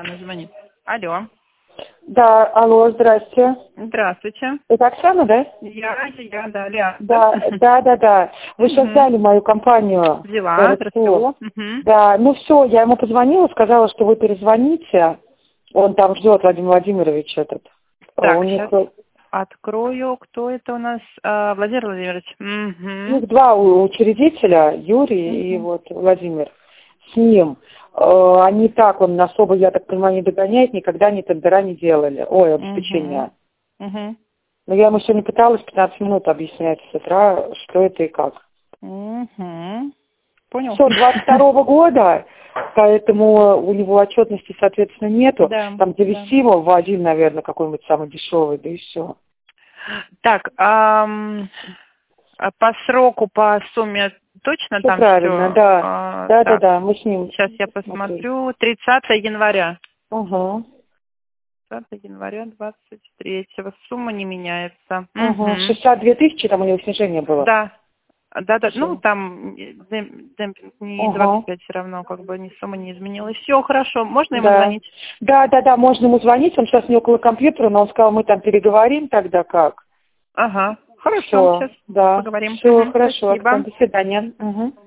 Оксана звонит. Алло. Да, алло, здрасте. Здравствуйте. Это Оксана, да? Я, да, Лиана. Да. Вы сейчас взяли мою компанию. Взяла, расту. Да, ну все, я ему позвонила, сказала, что вы перезвоните. Он там ждет, Владимир Владимирович этот. Так, У них... сейчас открою, кто это у нас? Владимир Владимирович. У них два учредителя, Юрий и вот Владимир. С ним. Они так, он особо, я так понимаю, не догоняет, никогда ни тендера не делали. Ой, обеспечения. Но я ему сегодня пыталась 15 минут объяснять с утра, что это и как. Понял. Все, 22 года, поэтому у него отчетности, соответственно, нету. Да, там завести его в один, наверное, какой-нибудь самый дешевый, да и все. Так, по сроку, по сумме точно Все там правильно, все? да. Да, мы с ним. Сейчас я посмотрю. 30 января. Угу. 30 января 23-го. Сумма не меняется. 62 тысячи, там у него снижение было. Да. Ну, там демпинг не 25 все равно, как бы сумма не изменилась. Все, хорошо. Можно ему звонить? Да, можно ему звонить. Он сейчас не около компьютера, но он сказал, мы там переговорим тогда как. Ага. Хорошо, сейчас поговорим. Все, хорошо. Спасибо. До свидания.